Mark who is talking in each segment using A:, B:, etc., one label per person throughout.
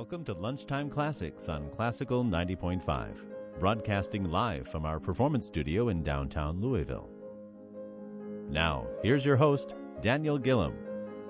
A: Welcome to Lunchtime Classics on Classical 90.5, broadcasting live from our performance studio in downtown Louisville. Now, here's your host, Daniel Gillum.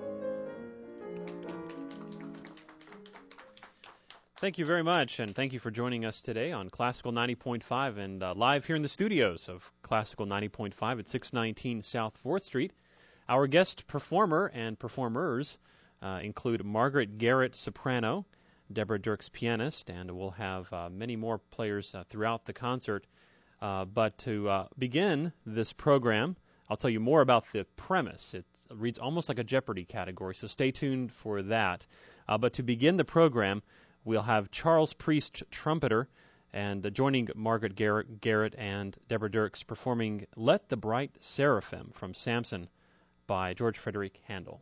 B: Thank you very much, and thank you for joining us today on Classical 90.5 and live here in the studios of Classical 90.5 at 619 South 4th Street. Our guest performer and performers include Margaret Garrett, soprano, Deborah Dirks, pianist, and we'll have many more players throughout the concert. But to begin this program, I'll tell you more about the premise. It reads almost like a Jeopardy category, so stay tuned for that. But to begin the program, we'll have Charles Priest, trumpeter, and joining Margaret Garrett and Deborah Dirks performing Let the Bright Seraphim from Samson by George Frederick Handel.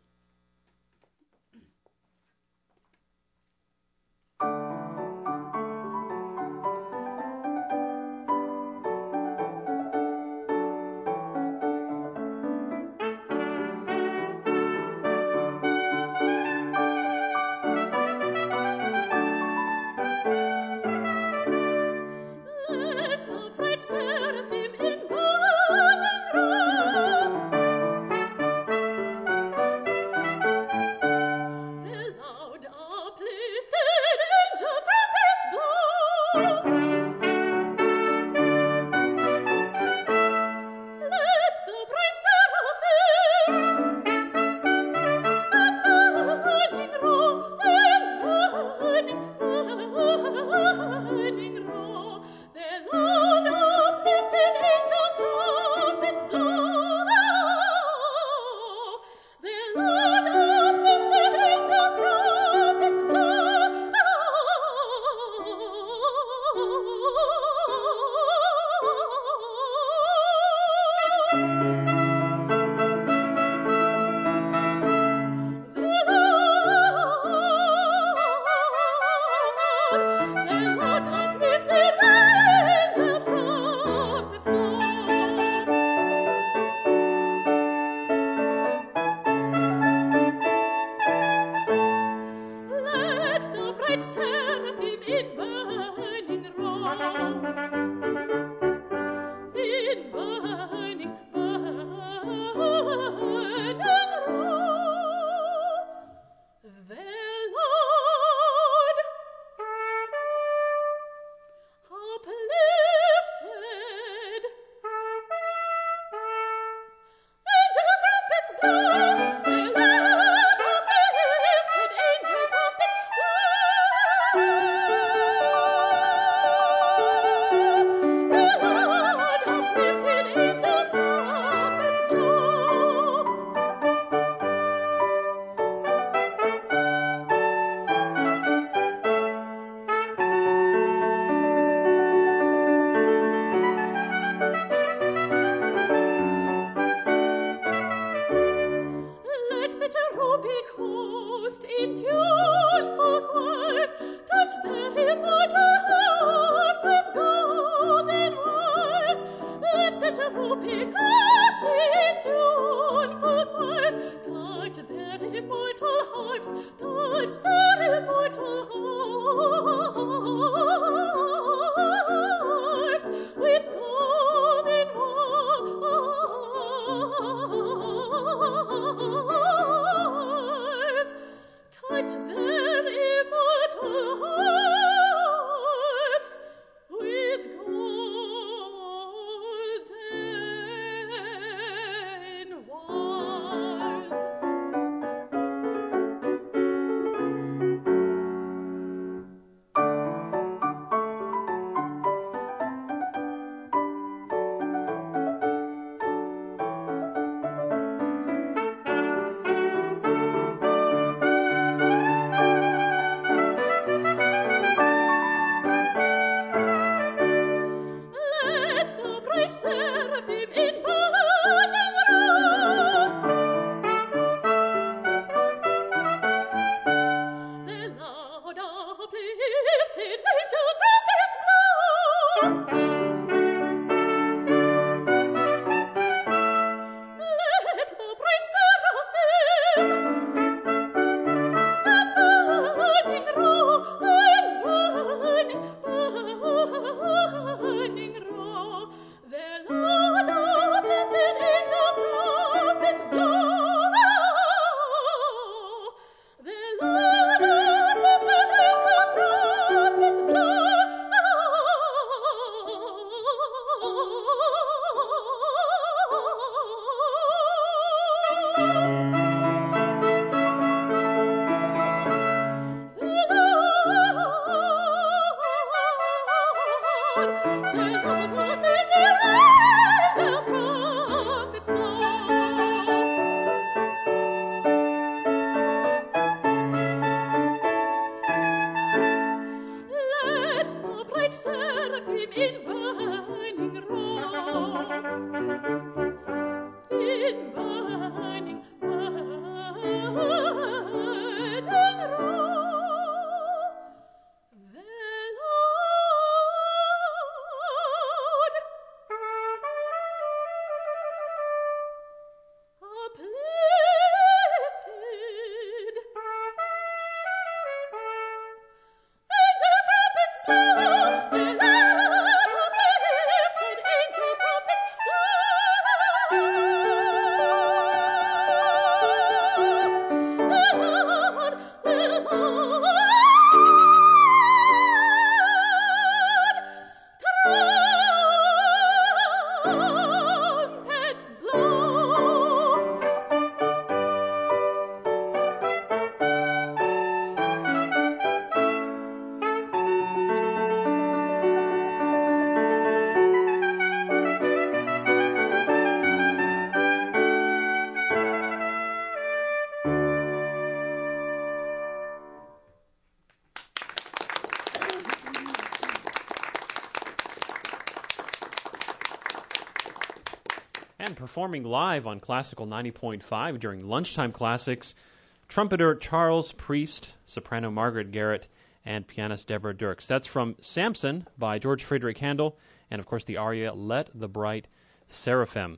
B: And performing live on Classical 90.5 during Lunchtime Classics, trumpeter Charles Priest, soprano Margaret Garrett, and pianist Deborah Dirks. That's from Samson by George Friedrich Handel, and of course the aria Let the Bright Seraphim.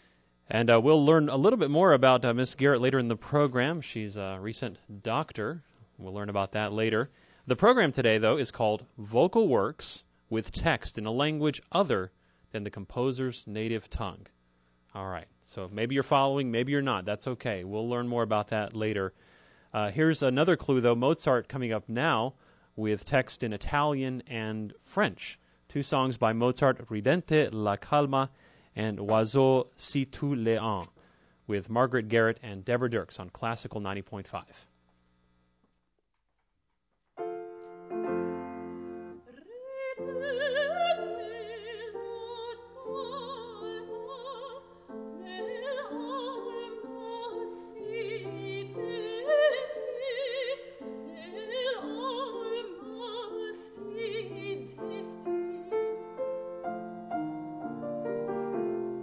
B: And we'll learn a little bit more about Miss Garrett later in the program. She's a recent doctor. We'll learn about that later. The program today, though, is called Vocal Works with Text in a Language Other Than the Composer's Native Tongue. All right, so maybe you're following, maybe you're not. That's okay. We'll learn more about that later. Here's another clue, though. Mozart coming up now with text in Italian and French. Two songs by Mozart, Ridente la Calma and Oiseau si tu l'es, with Margaret Garrett and Deborah Dirks on Classical 90.5.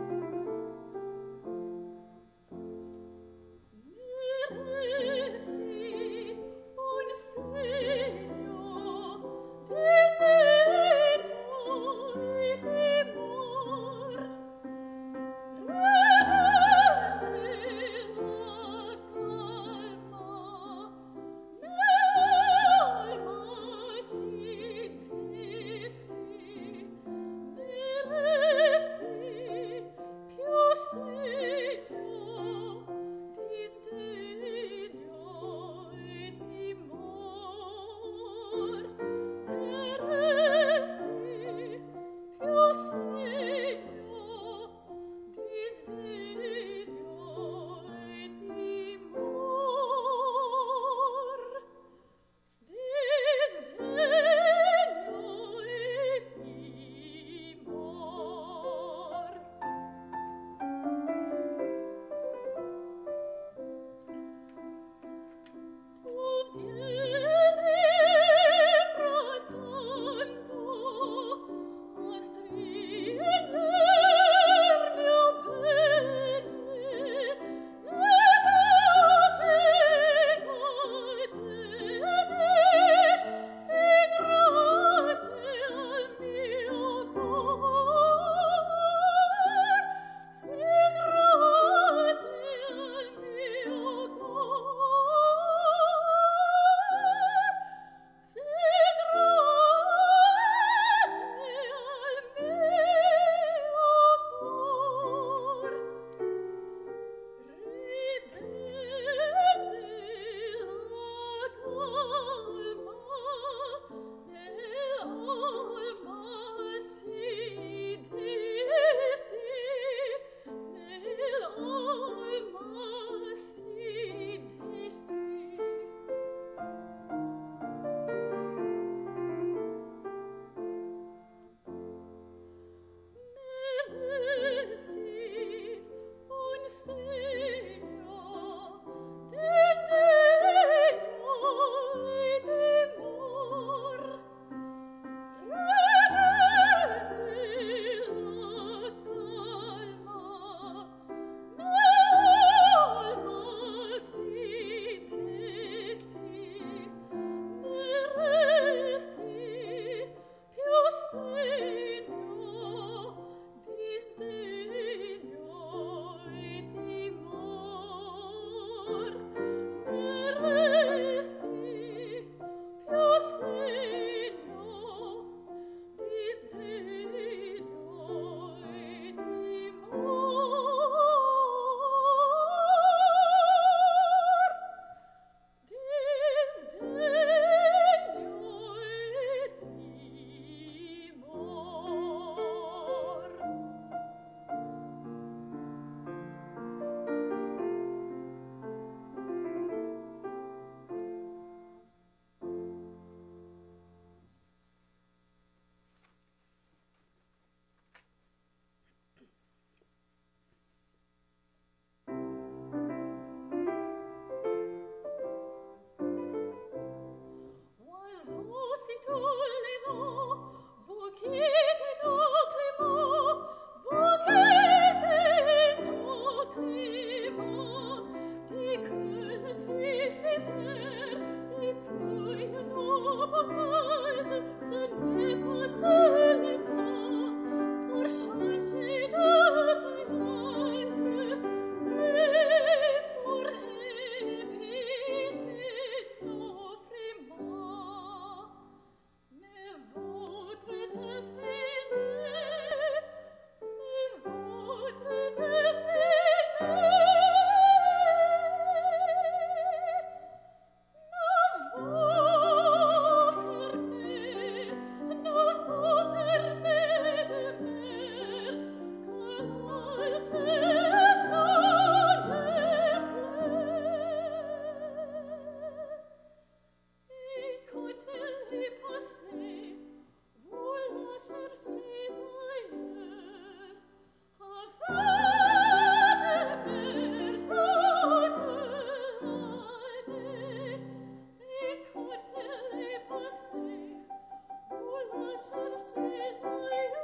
C: Est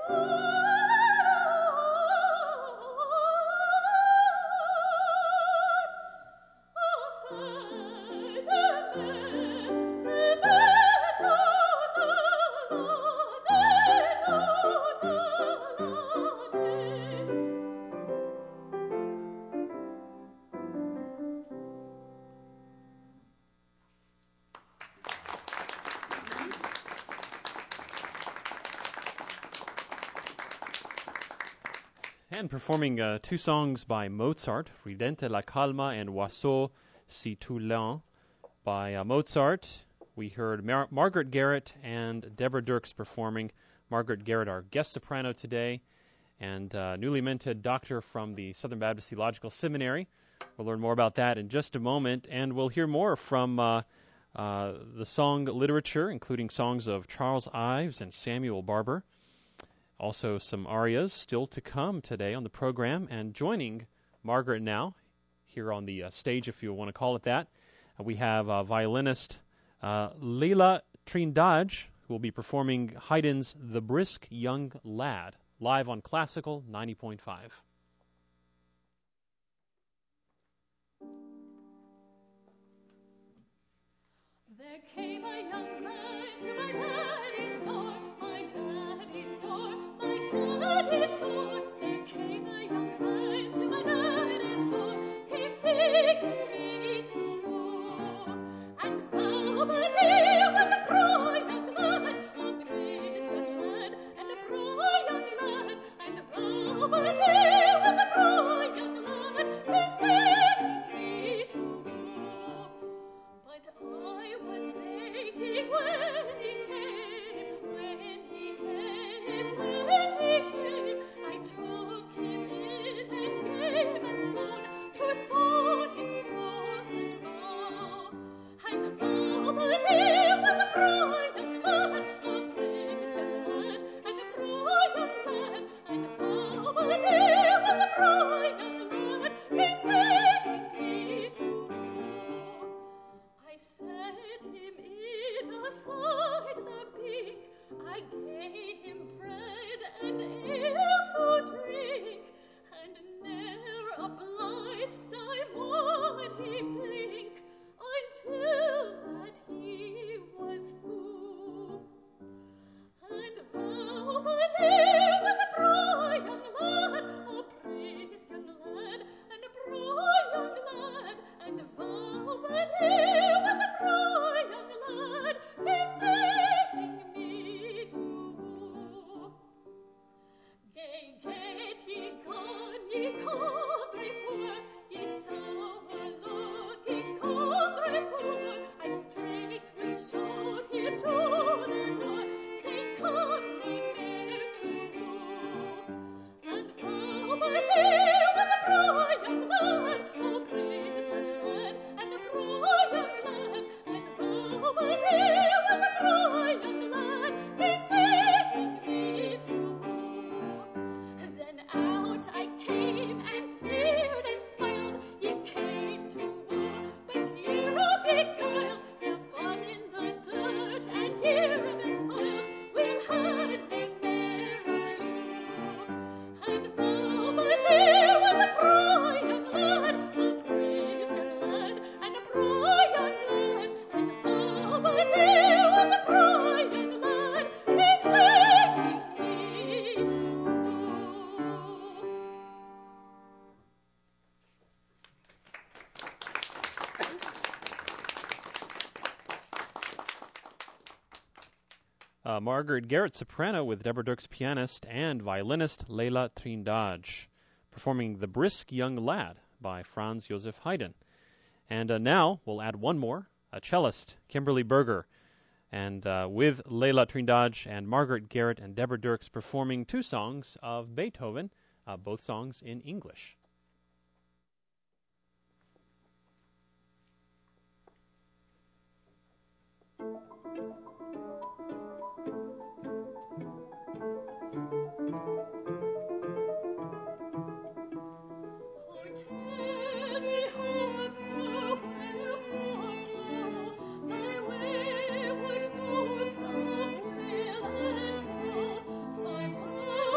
B: And performing two songs by Mozart, Ridente la Calma and Oiseau si tu l'en. By Mozart, we heard Margaret Garrett and Deborah Dirks performing. Margaret Garrett, our guest soprano today, and newly minted doctor from the Southern Baptist Theological Seminary. We'll learn more about that in just a moment, and we'll hear more from the song literature, including songs of Charles Ives and Samuel Barber. Also some arias still to come today on the program, and joining Margaret now, here on the stage, if you want to call it that, we have violinist Leila Trindade, who will be performing Haydn's The Brisk Young Lad, live on Classical 90.5.
C: There came a young man to my daddy's door, my daddy's door, my daddy's door. There came a young man to my daddy's door, came seeking me to woo. And now, but he was a poor young lad, a praise young lad, and a poor young lad. And now, but he was a poor young lad, came seeking me to woo. But I was waiting when he came, when he came, when he came. I took him in and gave a spoon to thaw his frozen mouth. And now, but he was a bright young lad, a brave young lad, and a bright young lad. And now, but he was a bright young lad, came seeking me to woo. I set him in aside the pink, I gave him bread and ale to drink, and ne'er a blind's time would he blink, until that he was through. And now, but he was a bright young lad, a praise young lad, and a bright young lad. And vow, but he was a bright young lad, came seeking me to woo. Gay, get ye contre four, ye sour-looking contre four. I straightway showed him to the door, say, come me fair to woo. And vow, but he was a bright young lad, a praise young lad, and a bright young lad. And vow, but he was a bright young lad, came seeking me to woo. Then out I came and sneered and smiled, ye came to woo, but ye're a beguiled, ye fall in the dirt, and ye're defiled, we'll hardly marry you. And vow, but he was a bright young lad, a praise young lad, and a bright young lad. And vow, but he was a bright young lad, came seeking me to woo.
B: Margaret Garrett, soprano, with Deborah Dirks, pianist, and violinist Leila Trindade, performing The Brisk Young Lad by Franz Joseph Haydn. And now we'll add one more, a cellist, Kimberly Berger, and with Leila Trindade and Margaret Garrett and Deborah Dirks performing two songs of Beethoven, both songs in English.
C: Tell me, harper, wherefore flow thy wayward notes of wail and woe? For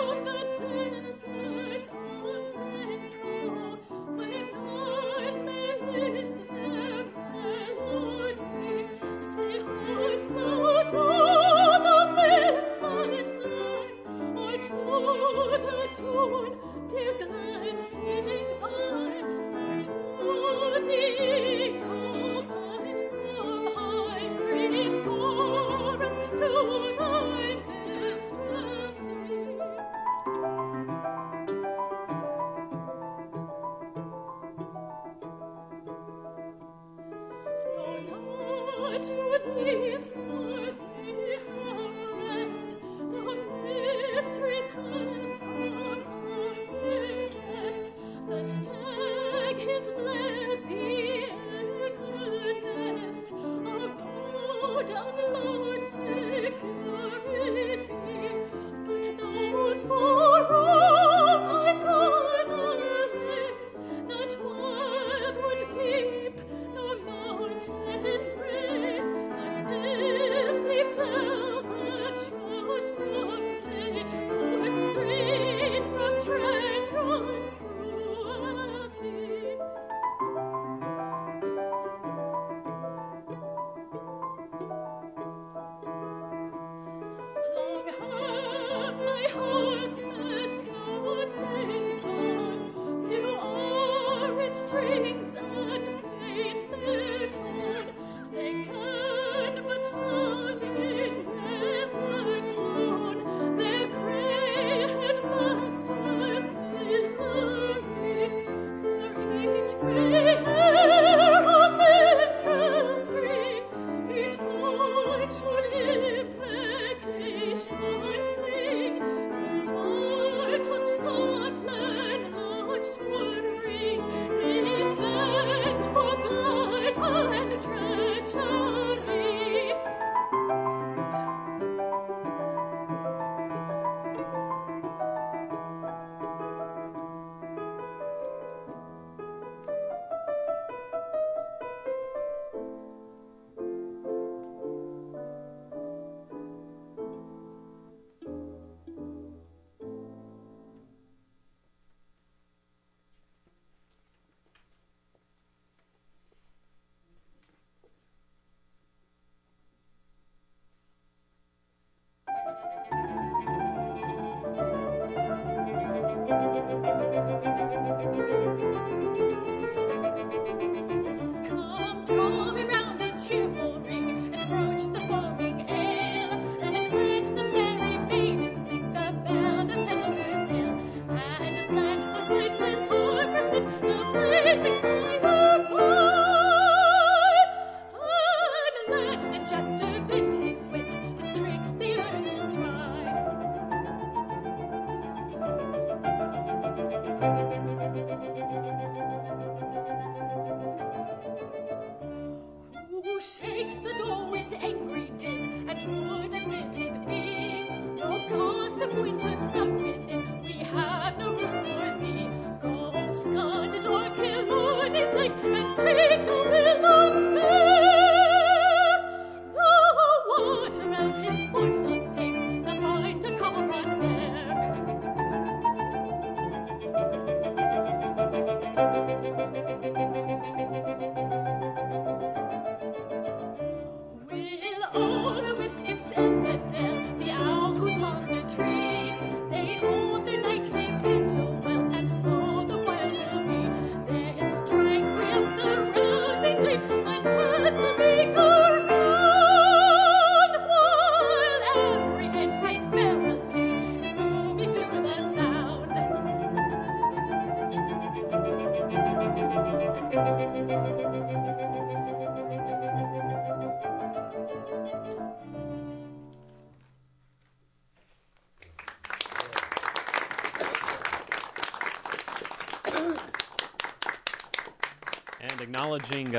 B: Acknowledging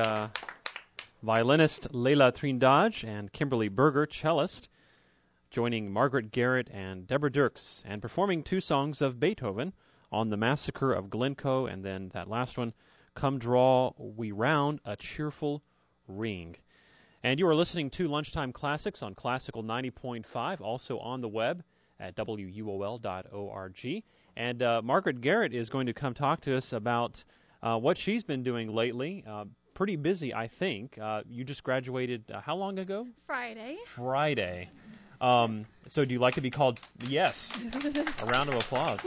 B: violinist Leila Trindade and Kimberly Berger, cellist, joining Margaret Garrett and Deborah Dirks, and performing two songs of Beethoven on The Massacre of Glencoe, and then that last one, Come Draw We Round a Cheerful Ring. And you are listening to Lunchtime Classics on Classical 90.5, also on the web at wuol.org. And Margaret Garrett is going to come talk to us about what she's been doing lately. Pretty busy, I think. You just graduated how long ago?
C: Friday.
B: So do you like to be called? Yes. A round of applause.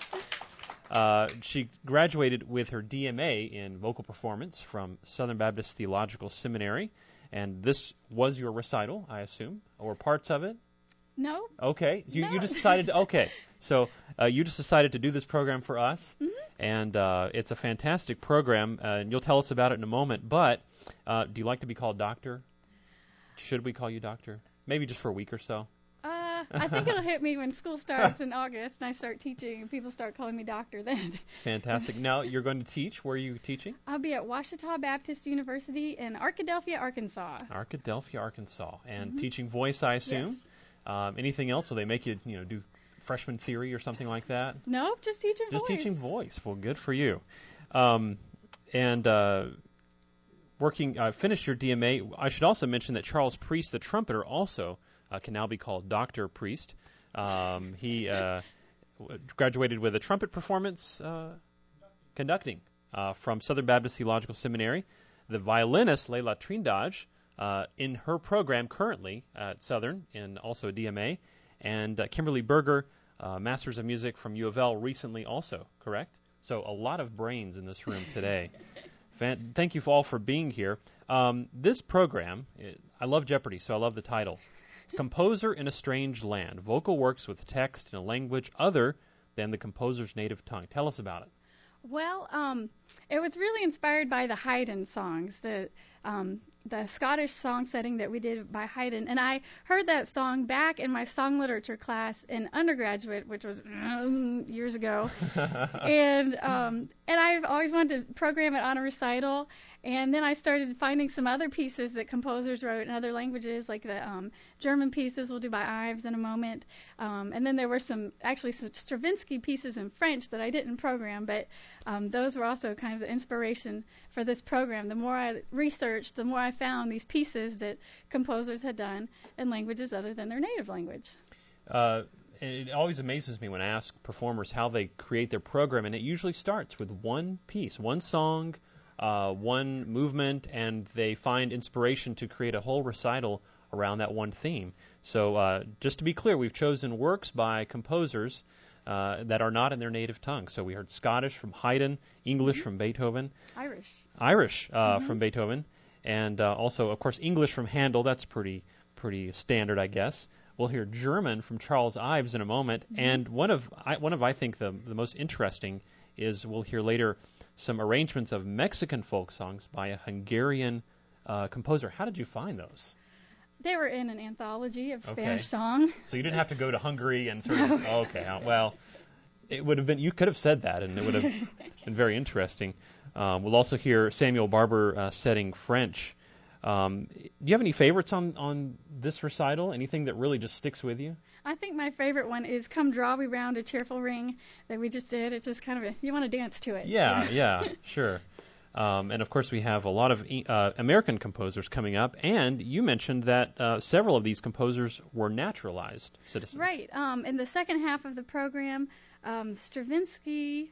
B: She graduated with her DMA in vocal performance from Southern Baptist Theological Seminary, and this was your recital, I assume, or parts of it?
C: No.
B: Okay.
C: No.
B: You just decided to, okay. So you just decided to do this program for us, and it's a fantastic program, and you'll tell us about it in a moment, but do you like to be called doctor? Should we call you doctor? Maybe just for a week or so?
C: I think it'll hit me when school starts in August and I start teaching and people start calling me doctor then.
B: Fantastic. Now, you're going to teach. Where are you teaching?
C: I'll be at Ouachita Baptist University in Arkadelphia, Arkansas.
B: Arkadelphia, Arkansas. And teaching voice, I assume?
C: Yes.
B: Anything else? Will they make you, do freshman theory or something like that?
C: Nope, just teaching voice.
B: Just teaching voice. Well, good for you. Finished your DMA. I should also mention that Charles Priest, the trumpeter, also can now be called Dr. Priest. He graduated with a trumpet performance conducting from Southern Baptist Theological Seminary. The violinist, Leila Trindaj, in her program currently at Southern, and also a DMA. And Kimberly Berger, Masters of Music from U of L, recently also, correct? So a lot of brains in this room today. Thank you all for being here. This program, I love Jeopardy, so I love the title. Composer in a Strange Land, vocal works with text in a language other than the composer's native tongue. Tell us about it.
C: Well, it was really inspired by the Haydn songs, the Scottish song setting that we did by Haydn. And I heard that song back in my song literature class in undergraduate, which was years ago. and I've always wanted to program it on a recital. And then I started finding some other pieces that composers wrote in other languages, like the German pieces we'll do by Ives in a moment. And then there were some Stravinsky pieces in French that I didn't program, but those were also kind of the inspiration for this program. The more I researched, the more I found these pieces that composers had done in languages other than their native language.
B: It always amazes me when I ask performers how they create their program, and it usually starts with one piece, one song, one movement, and they find inspiration to create a whole recital around that one theme. So just to be clear, we've chosen works by composers that are not in their native tongue. So we heard Scottish from Haydn, English from Beethoven. Irish from Beethoven, and also, of course, English from Handel. That's pretty standard, I guess. We'll hear German from Charles Ives in a moment, and one of I think the most interesting is we'll hear later some arrangements of Mexican folk songs by a Hungarian composer. How did you find those?
C: They were in an anthology of Spanish song.
B: So you didn't have to go to Hungary and sort of, well, it would have been, you could have said that, and it would have been very interesting. We'll also hear Samuel Barber setting French. Do you have any favorites on this recital? Anything that really just sticks with you?
C: I think my favorite one is Come Draw We Round a Cheerful Ring that we just did. It's just kind of you want to dance to it.
B: Yeah, sure. And of course we have a lot of American composers coming up, and you mentioned that several of these composers were naturalized citizens.
C: Right. In the second half of the program, Stravinsky,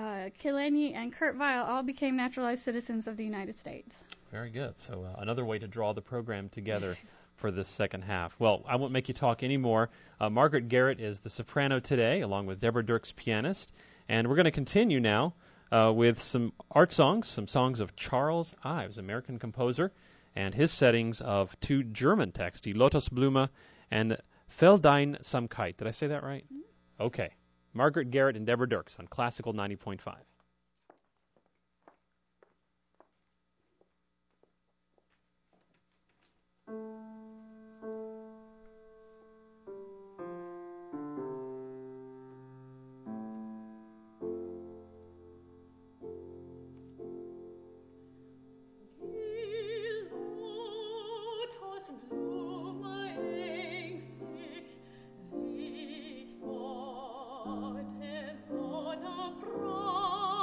C: Kileni, and Kurt Weill all became naturalized citizens of the United States.
B: Very good. So another way to draw the program together for this second half. Well, I won't make you talk anymore. Margaret Garrett is the soprano today, along with Deborah Dirks, pianist. And we're going to continue now with some art songs, some songs of Charles Ives, American composer, and his settings of two German texts, Die Lotusblume and Fäll dein Samkeit. Did I say that right? Mm-hmm. Okay. Margaret Garrett and Deborah Dirks on Classical 90.5.
C: Vor der Sonne braucht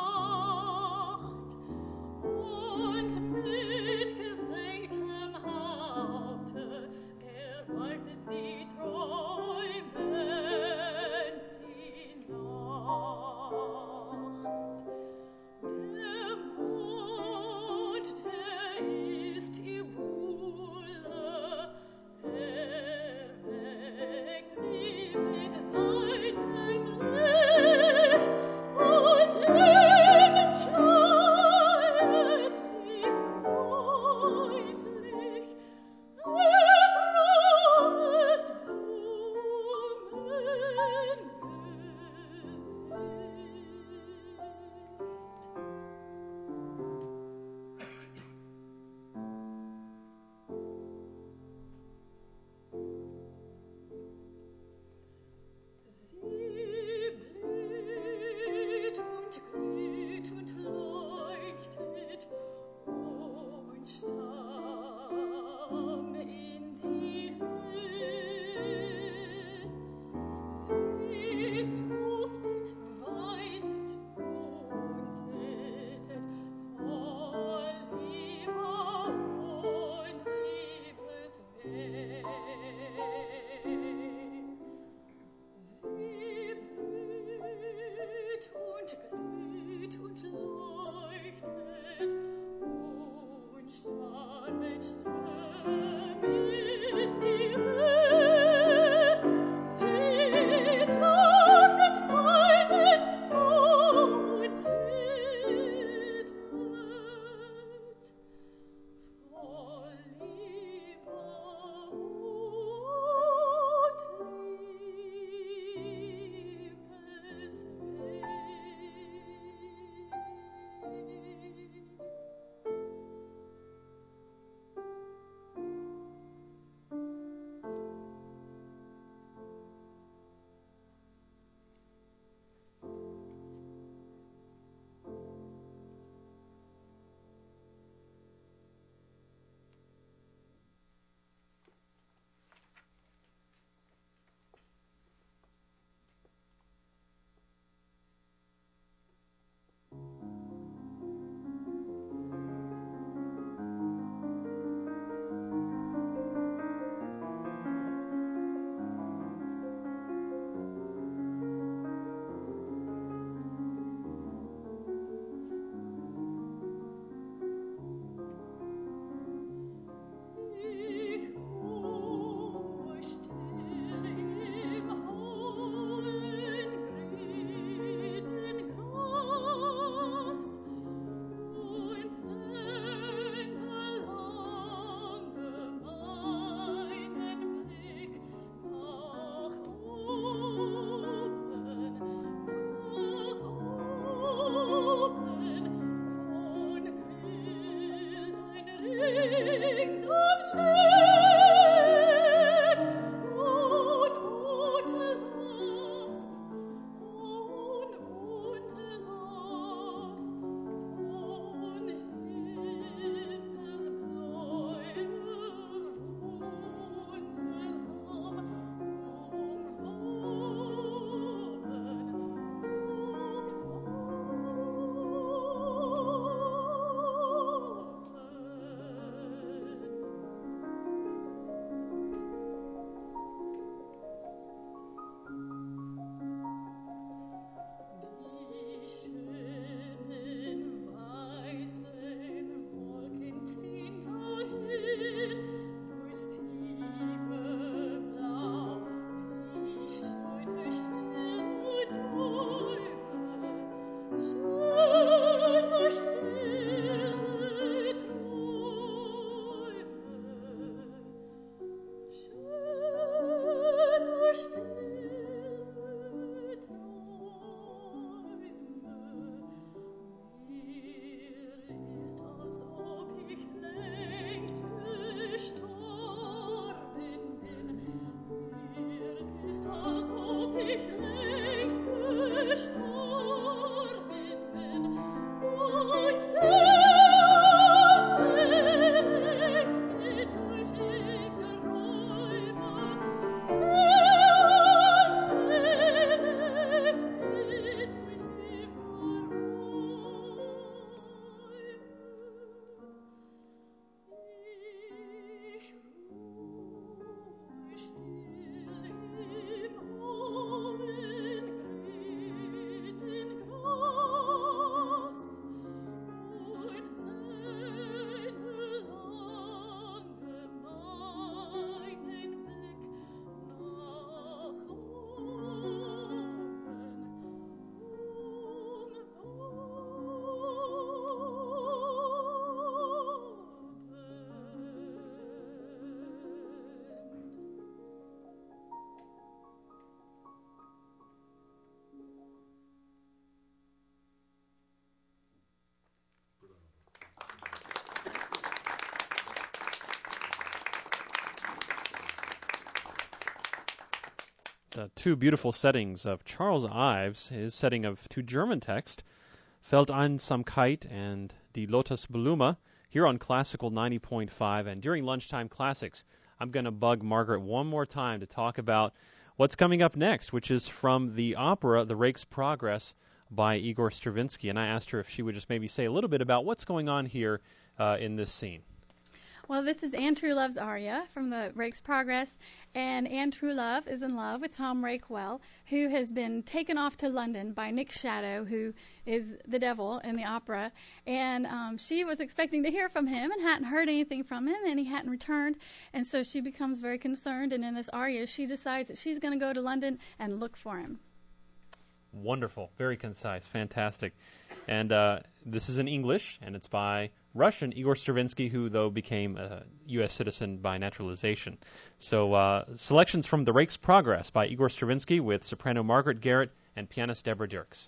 B: Two beautiful settings of Charles Ives, his setting of two German texts, Fällt Einsamkeit and Die Lotusblume, here on Classical 90.5. And during Lunchtime Classics, I'm going to bug Margaret one more time to talk about what's coming up next, which is from the opera The Rake's Progress by Igor Stravinsky. And I asked her if she would just maybe say a little bit about what's going on here in this scene.
D: Well, this is Anne Truelove's aria from the Rake's Progress, and Anne Truelove is in love with Tom Rakewell, who has been taken off to London by Nick Shadow, who is the devil in the opera, and she was expecting to hear from him and hadn't heard anything from him, and he hadn't returned, and so she becomes very concerned, and in this aria she decides that she's going to go to London and look for him.
B: Wonderful. Very concise. Fantastic. And this is in English, and it's by Russian Igor Stravinsky, who, though, became a U.S. citizen by naturalization. So selections from The Rake's Progress by Igor Stravinsky with soprano Margaret Garrett and pianist Deborah Dirks.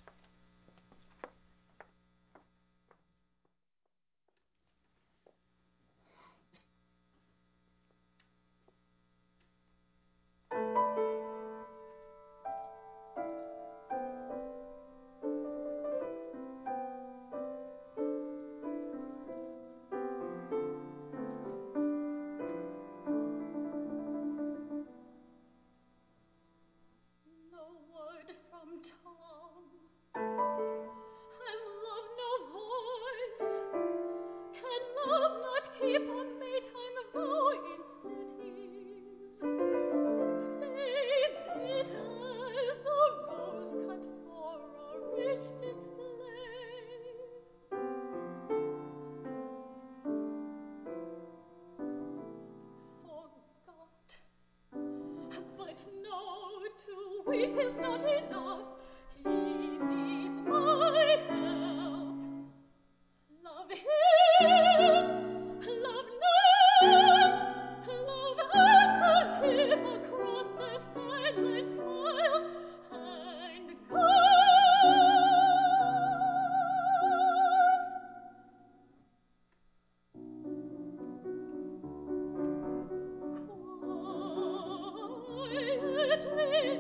C: Weep is not enough. He needs my help. Love his, love knows, love answers him across the silent miles and goes. Quietly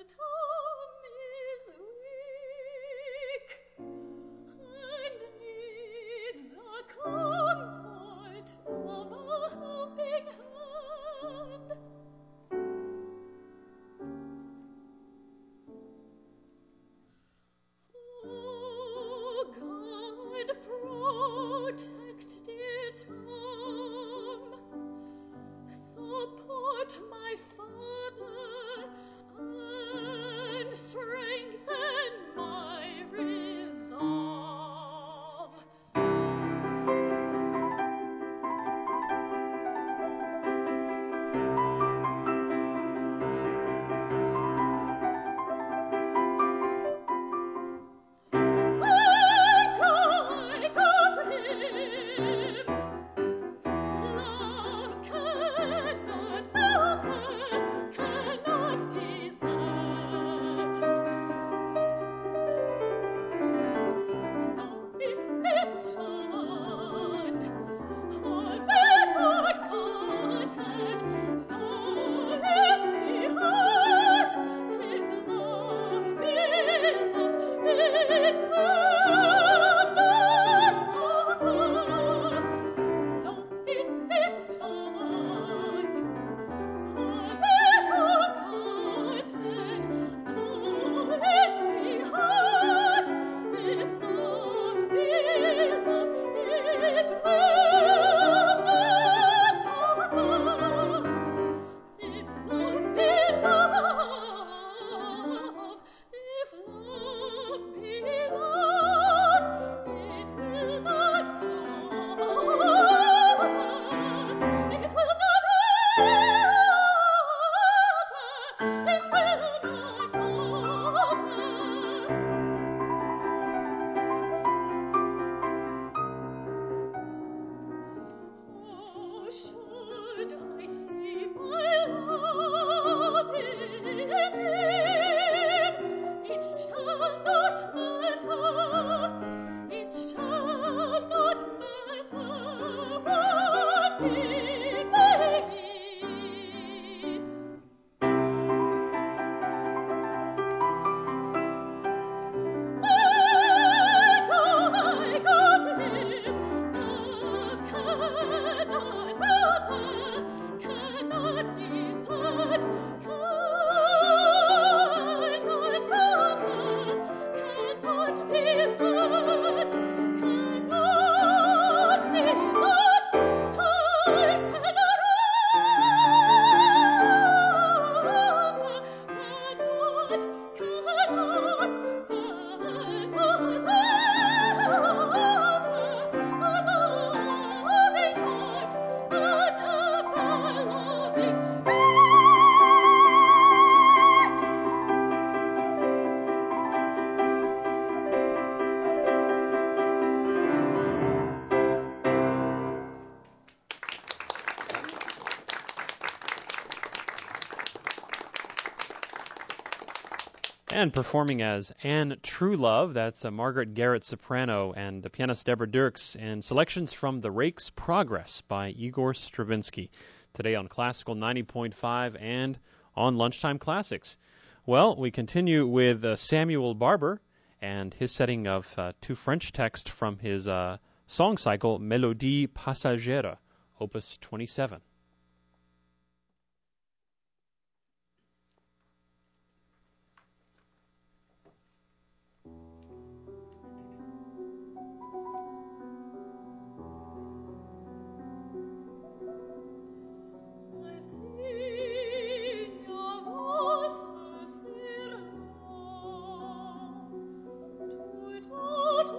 B: And performing as Anne Truelove, that's Margaret Garrett soprano, and the pianist Deborah Dirks, and selections from The Rake's Progress by Igor Stravinsky, today on Classical 90.5 and on Lunchtime Classics. Well, we continue with Samuel Barber and his setting of two French texts from his song cycle, Mélodie Passagère, Opus 27.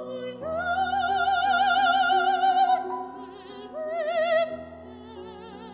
C: Thank you.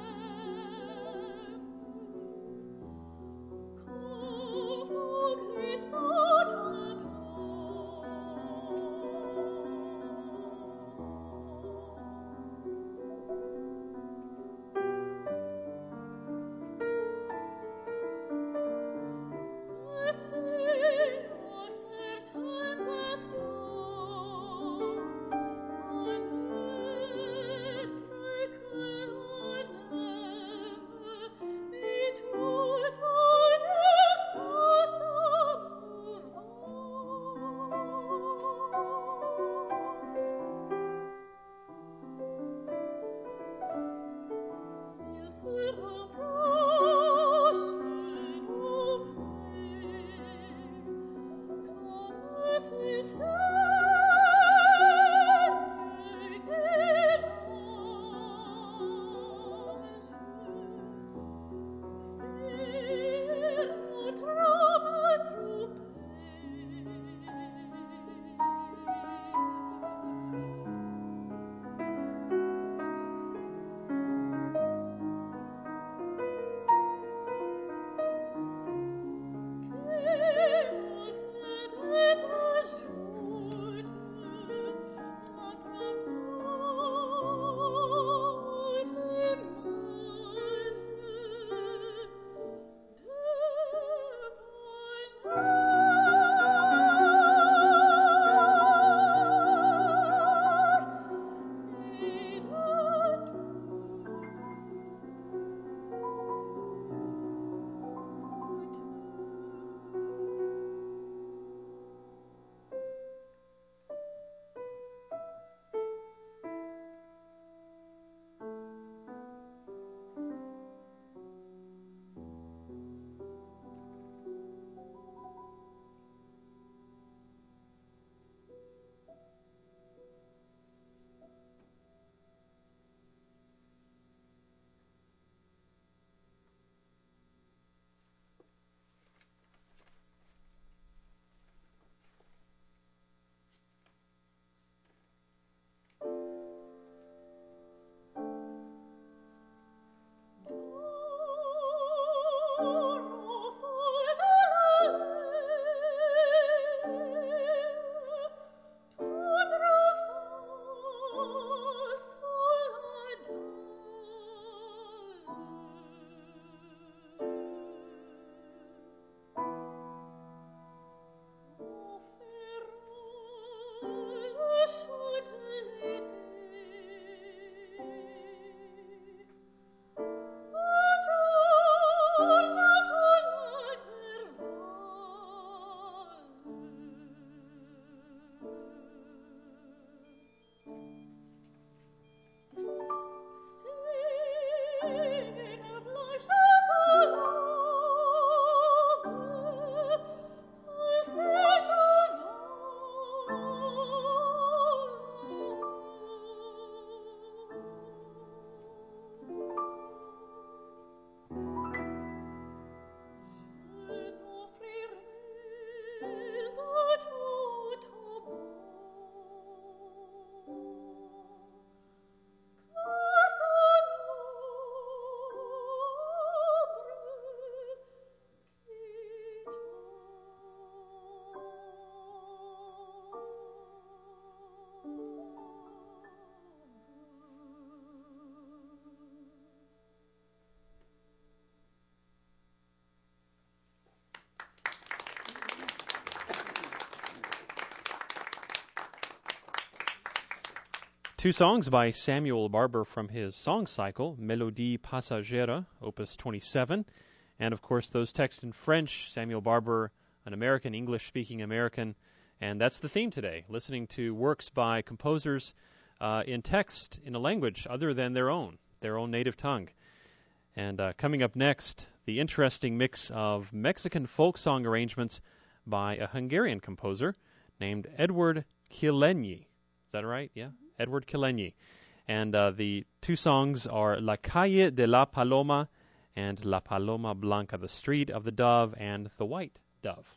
B: Two songs by Samuel Barber from his song cycle, Mélodie Passagère, Opus 27. And, of course, those texts in French, Samuel Barber, an American, English-speaking American. And that's the theme today, listening to works by composers in text in a language other than their own native tongue. And coming up next, the interesting mix of Mexican folk song arrangements by a Hungarian composer named Edward Kilenyi. Is that right? Yeah? Edward Kilenyi. And the two songs are La Calle de la Paloma and La Paloma Blanca, the Street of the Dove and the White Dove.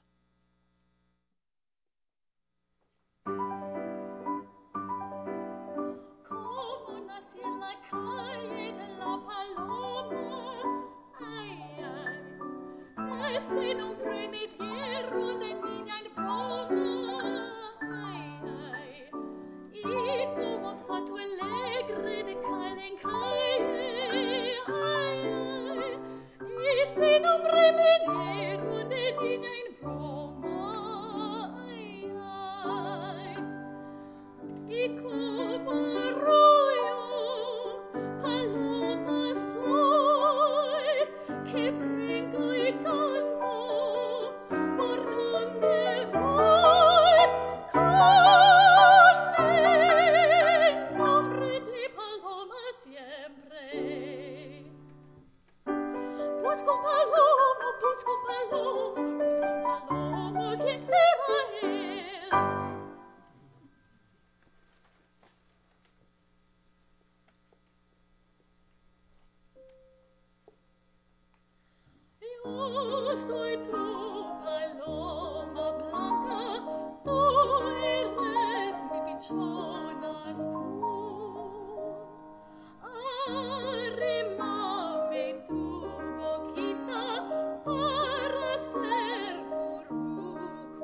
C: Este nombre me dieron de niña en broma, ay, ay, y como salto alegre de calle en calle, ay, ay, este nombre me dieron de niña en broma, ay, ay, y como arroyo, paloma soy, que brinco y canto. Soy tu paloma blanca, tú eres mi pichona azul. Arrímame tu boquita para hacer curú,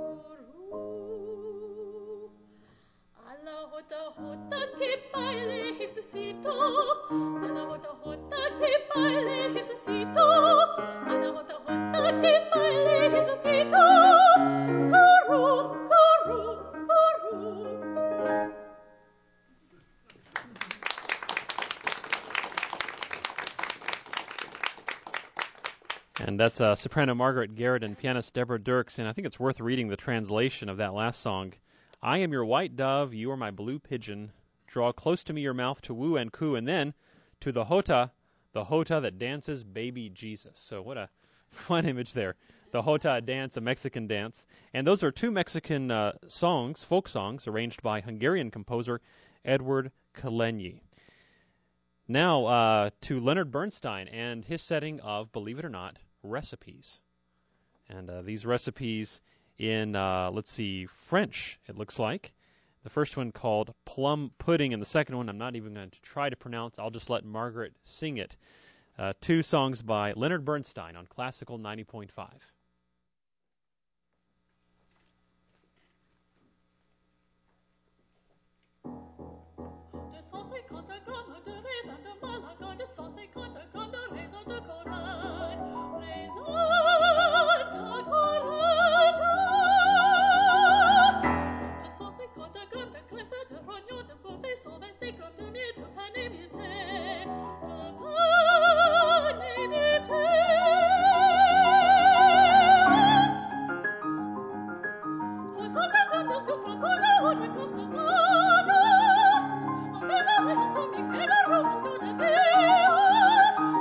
C: curú. A la jota jota que baile Jesucito, a la jota jota que baile Jesucito, a la jota jota que baile Jesucito, curú, curú, curú.
B: And that's soprano Margaret Garrett and pianist Deborah Dirks, and I think it's worth reading the translation of that last song. I am your white dove, you are my blue pigeon. Draw close to me your mouth to woo and coo, and then to the jota that dances baby Jesus. So what a fun image there. The jota dance, a Mexican dance. And those are two Mexican songs, folk songs, arranged by Hungarian composer Edward Kilenyi. Now to Leonard Bernstein and his setting of, believe it or not, recipes. And these recipes in, French, it looks like. The first one called Plum Pudding, and the second one I'm not even going to try to pronounce. I'll just let Margaret sing it. Two songs by Leonard Bernstein on Classical 90.5.
C: Oh,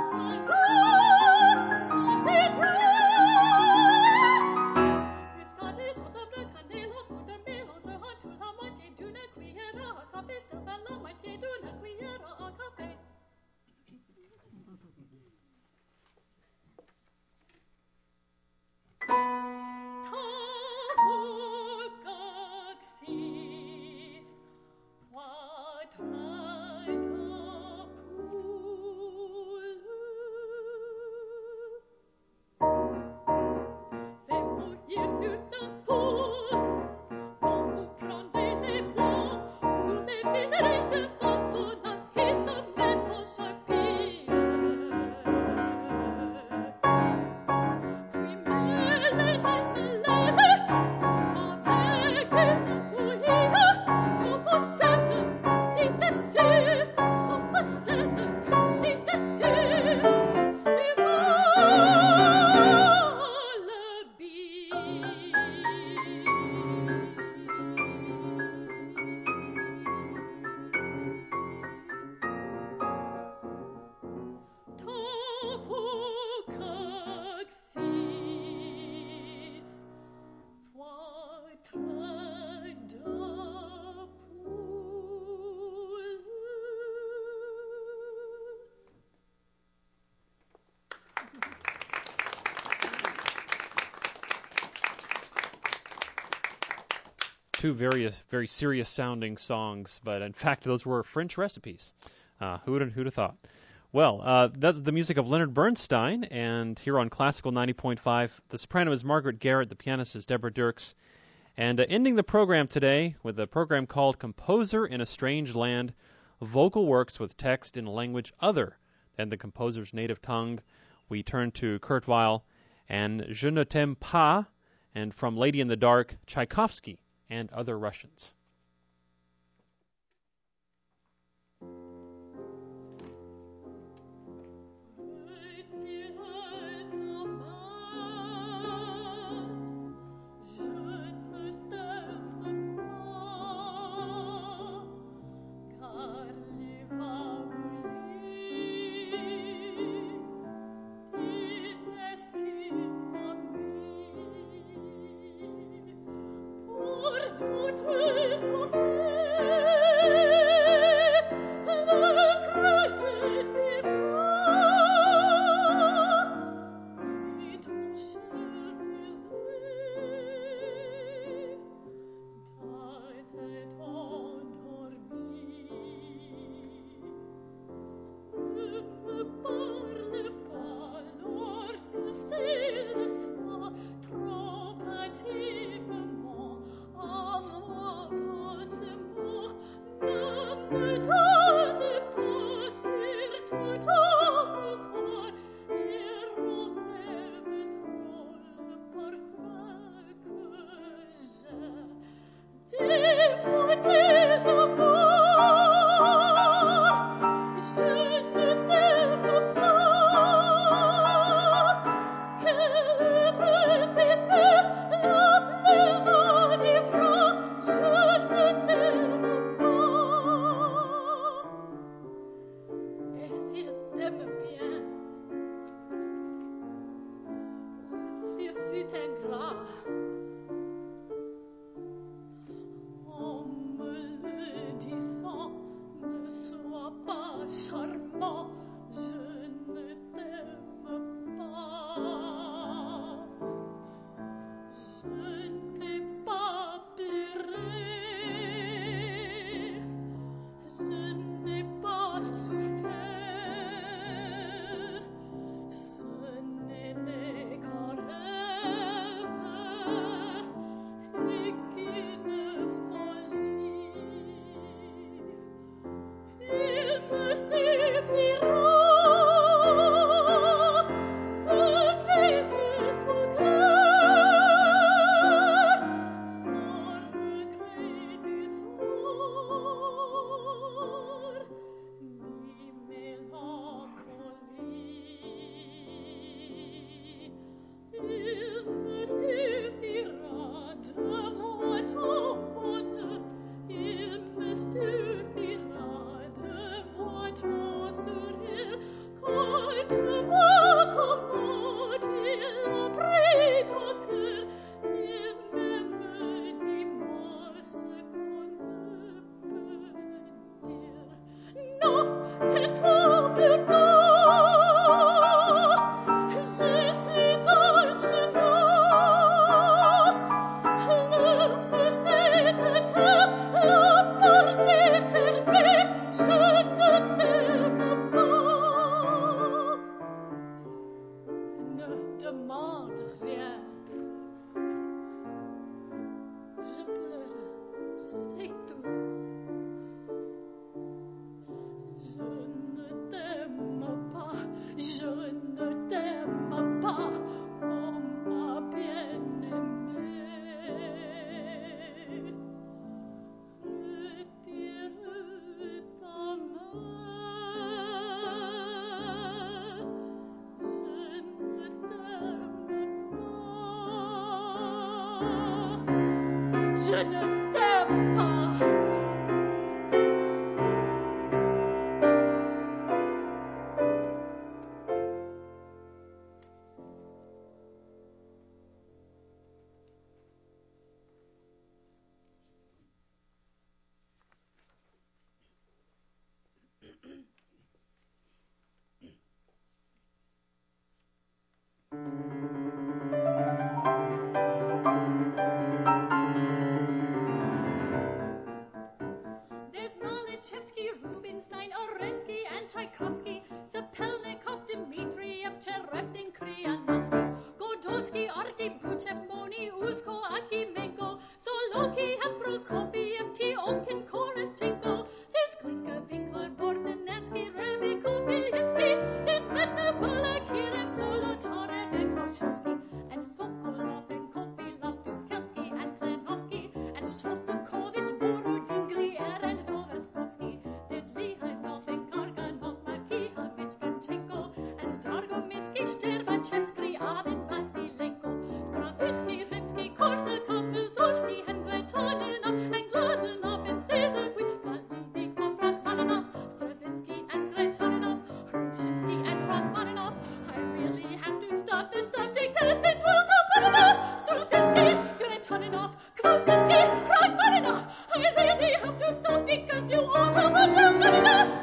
B: two very serious sounding songs, but in fact those were French recipes. Who'd have thought? Well, that's the music of Leonard Bernstein, and here on Classical 90.5, the soprano is Margaret Garrett, the pianist is Deborah Dirks, and ending the program today with a program called Composer in a Strange Land, vocal works with text in a language other than the composer's native tongue. We turn to Kurt Weill and Je ne t'aime pas, and from Lady in the Dark, Tchaikovsky and Other Russians.
C: Je ne t'aime pas. Tchaikovsky, Sapelnikov, Dmitriev, Chereptin, Krianovsky, Godosky, Arty, Bruchev, Moni, Uzko, Akimenko, Soloki, Prokofiev, Tiomkin, Koroshenko, there's Glinka, Winkler, Borzenansky, Rebikov, Viljensky, there's Metabola, Kirev, Zolotarev, and Kroshinsky, and Sokolov, and Kopilov, Dukelsky, and Klanovsky, and Shostakovich, Borodin, Glier, and Novostovsky, there's Lihadov, and Karganov, Makievich, Vanchenko, and Dargominsky, Shterbanchevsky, Avin, Vasilenko, Stravinsky, Rimsky, Korsakov, Mussorgsky, and Gretchaninov, and Glazunov, and Sezagui, Kalubikov, Rachmaninoff, Stravinsky, and Gretchaninov, Hrushinsky, and Rachmaninoff. I really have to stop this subject and it will not enough. Stravinsky, Gretchaninov, Hrushinsky, Rachmaninoff. I really have to stop because you all have not enough.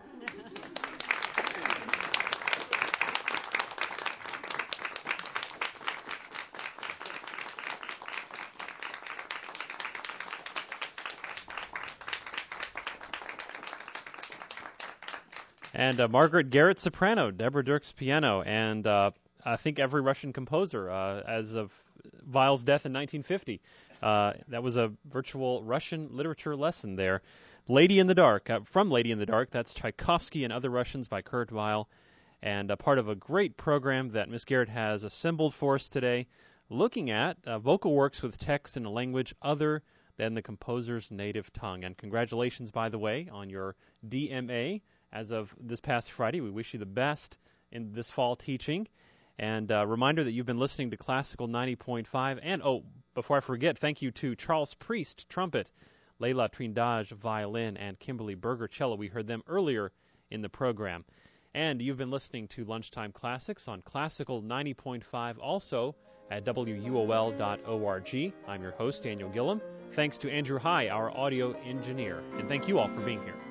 B: And Margaret Garrett soprano, Deborah Dirks piano, and I think every Russian composer as of Weil's death in 1950. That was a virtual Russian literature lesson there. Lady in the Dark, from Lady in the Dark, that's Tchaikovsky and Other Russians by Kurt Weill, and a part of a great program that Miss Garrett has assembled for us today, looking at vocal works with text in a language other than the composer's native tongue. And congratulations, by the way, on your DMA. As of this past Friday, we wish you the best in this fall teaching. And a reminder that you've been listening to Classical 90.5. And, before I forget, thank you to Charles Priest, trumpet, Leila Trindage, violin, and Kimberly Berger, cello. We heard them earlier in the program. And you've been listening to Lunchtime Classics on Classical 90.5, also at WUOL.org. I'm your host, Daniel Gillum. Thanks to Andrew High, our audio engineer. And thank you all for being here.